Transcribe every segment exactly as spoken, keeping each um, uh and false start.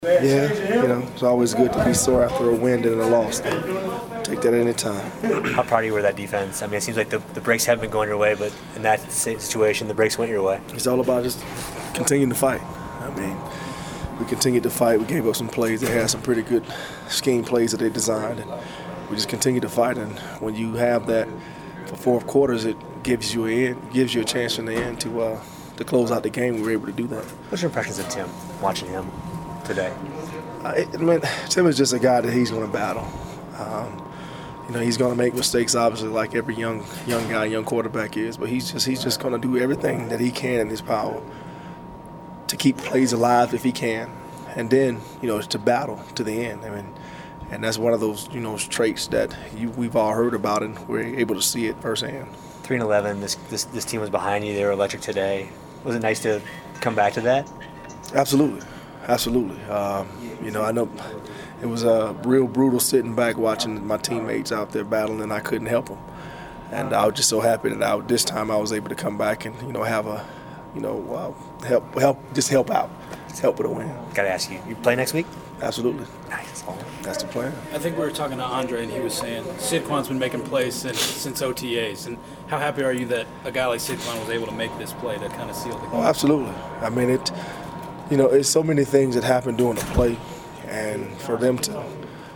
Yeah, you know, it's always good to be sore after a win than a loss. Take that any time. How proud of you were of that defense? I mean, it seems like the, the breaks haven't been going your way, but in that situation, the breaks went your way. It's all about just continuing to fight. I mean, we continued to fight. We gave up some plays. They had some pretty good scheme plays that they designed, and we just continued to fight. And when you have that for fourth quarters, it gives you a end, gives you a chance in the end to uh, to close out the game. We were able to do that. What's your impressions of Tim, watching him today? Uh, it, I mean, Tim is just a guy that he's going to battle. Um, you know, he's going to make mistakes, obviously, like every young young guy, young quarterback is. But he's just he's just going to do everything that he can in his power to keep plays alive if he can, and then you know to battle to the end. I mean, and that's one of those you know traits that you, we've all heard about, and we're able to see it firsthand. Three and eleven. This this this team was behind you. They were electric today. Was it nice to come back to that? Absolutely. Absolutely. Um, you know, I know it was uh, real brutal sitting back watching my teammates out there battling, and I couldn't help them. And I was just so happy that I, this time I was able to come back and, you know, have a, you know, uh, help, help, just help out, just help with a win. Got to ask you, you play next week? Absolutely. Nice. That's the plan. I think we were talking to Andre, and he was saying Saquon's been making plays since, since O T As. And how happy are you that a guy like Saquon was able to make this play that kind of sealed the game? Oh, absolutely. I mean, it. You know, it's so many things that happen during the play, and for them to, uh,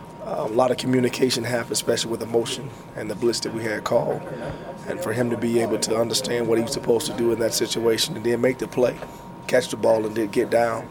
a lot of communication happened, especially with emotion and the blitz that we had called, and for him to be able to understand what he was supposed to do in that situation and then make the play, catch the ball and then get down.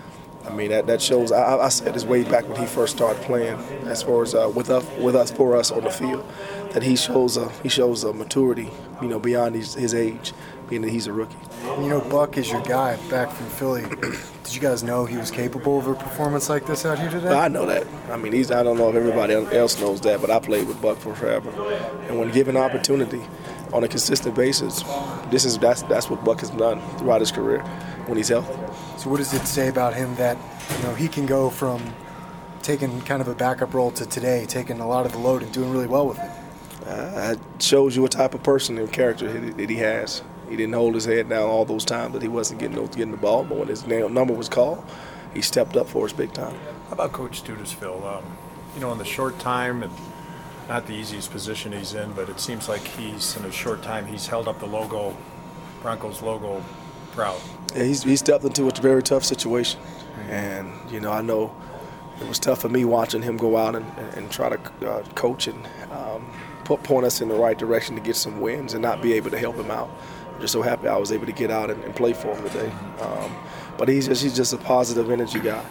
I mean, that, that shows, I, I said this way back when he first started playing, as far as uh, with, us, with us, for us on the field, that he shows a, he shows a maturity, you know, beyond his, his age, being that he's a rookie. You know, Buck is your guy back from Philly. Did you guys know he was capable of a performance like this out here today? I know that. I mean, he's. I don't know if everybody else knows that, but I played with Buck for forever. And when given opportunity on a consistent basis, this is that's that's what Buck has done throughout his career when he's healthy. So what does it say about him that, you know, he can go from taking kind of a backup role to today, taking a lot of the load and doing really well with it? Uh, it shows you what type of person and character that he has. He didn't hold his head down all those times that he wasn't getting getting the ball, but when his number was called, he stepped up for us big time. How about Coach Studesville? Um, you know, in the short time, and not the easiest position he's in, but it seems like he's, in a short time, he's held up the logo, Broncos logo, proud. Yeah, he's, he stepped into a very tough situation. And, you know, I know it was tough for me watching him go out and, and try to uh, coach and um, put, point us in the right direction to get some wins and not be able to help him out. I'm just so happy I was able to get out and, and play for him today. Um, but he's just, he's just a positive energy guy.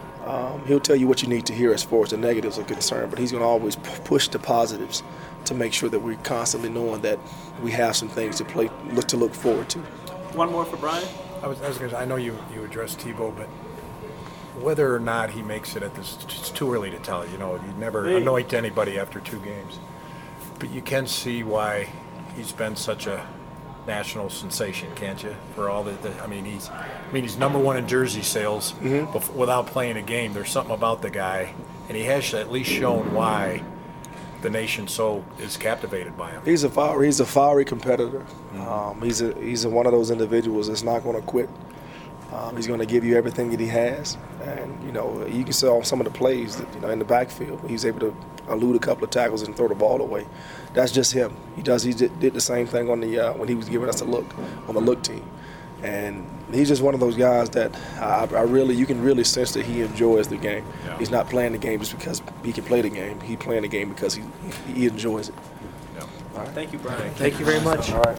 Um, he'll tell you what you need to hear as far as the negatives are concerned, but he's going to always p- push the positives to make sure that we're constantly knowing that we have some things to play, look to look forward to. One more for Brian. I was, I was gonna, I know you, you addressed Tebow, but whether or not he makes it at this, it's too early to tell. You know, you never hey. anoint anybody after two games. But you can see why he's been such a national sensation, can't you? For all the, the I mean, he's, I mean, he's number one in jersey sales mm-hmm. bef- without playing a game. There's something about the guy, and he has at least shown why the nation so is captivated by him. He's a fiery, he's a fiery competitor. Mm-hmm. Um, he's a, he's a, one of those individuals that's not going to quit. Um, he's going to give you everything that he has, and you know you can see on some of the plays that, you know in the backfield he's able to elude a couple of tackles and throw the ball away. That's just him. He does. He did, did the same thing on the uh, when he was giving us a look on the look team, and he's just one of those guys that I, I really you can really sense that he enjoys the game. Yeah. He's not playing the game just because he can play the game. He's playing the game because he he enjoys it. Yeah. Thank you, Brian. Thank you very much. All right.